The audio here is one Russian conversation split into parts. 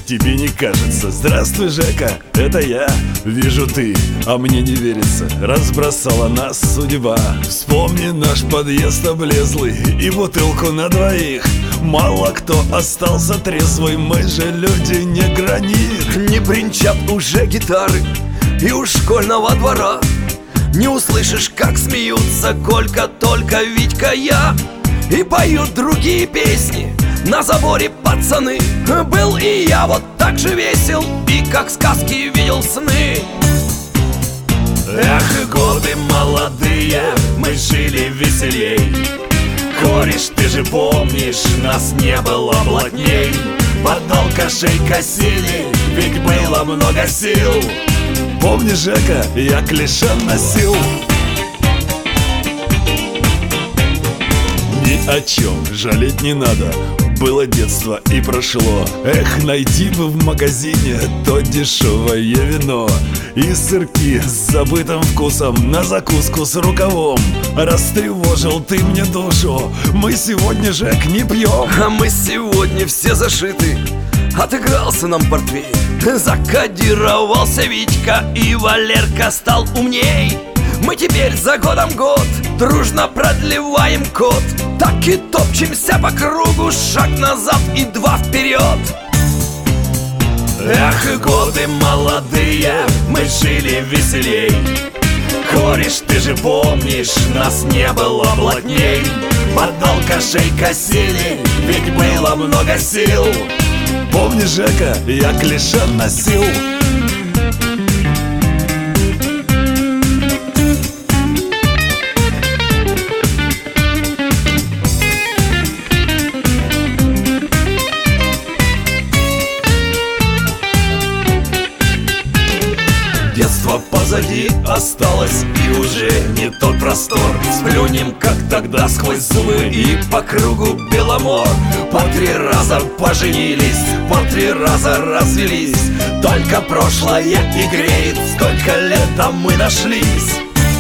тебе не кажется? Здравствуй, Жека, это я. Вижу ты, а мне не верится. Разбросала нас судьба. Вспомни наш подъезд облезлый и бутылку на двоих. Мало кто остался трезвый, мы же люди не гранит. Не бренчат уже гитары и у школьного двора не услышишь, как смеются Колька, только Витька, я. И поют другие песни на заборе пацаны. Был и я вот так же весел, и как сказки видел сны. Эх, годы молодые, мы жили веселей. Кореш, ты же помнишь, нас не было плотней. Под алкашей косили, ведь было много сил. Помнишь, Жека, я клишан носил. Ни о чем жалеть не надо, было детство и прошло. Эх, найти бы в магазине то дешевое вино и сырки с забытым вкусом на закуску с рукавом. Растревожил ты мне душу, мы сегодня, Жек, не пьем. А мы сегодня все зашиты, отыгрался нам портвейн. Закодировался Витька, и Валерка стал умней. Мы теперь за годом год дружно продлеваем код. Так и топчемся по кругу, шаг назад и два вперед. Эх, годы молодые, мы жили веселей. Кореш, ты же помнишь, нас не было плотней. Под алкашей косили, ведь было много сил. Помнишь, Жека, я клишан носил. Детство позади осталось, и уже не тот простор. Сплюнем, как тогда, сквозь зубы, и по кругу Беломор. По 3 раза поженились, по 3 раза развелись. Только прошлое и греет, сколько лет там мы нашлись.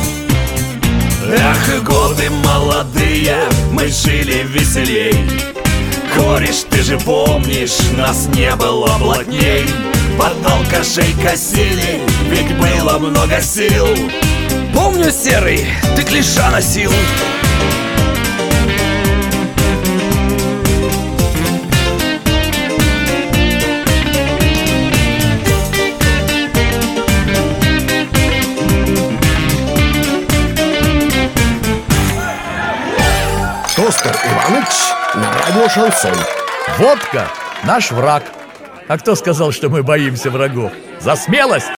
Эх, годы молодые, мы жили веселей. Кореш, ты же помнишь, нас не было плотней. Под алкашей косили, ведь было много сил. Помню, Серый, ты клиша носил. Оскар Иванович на радио «Шансон». Водка – наш враг. А кто сказал, что мы боимся врагов? За смелость!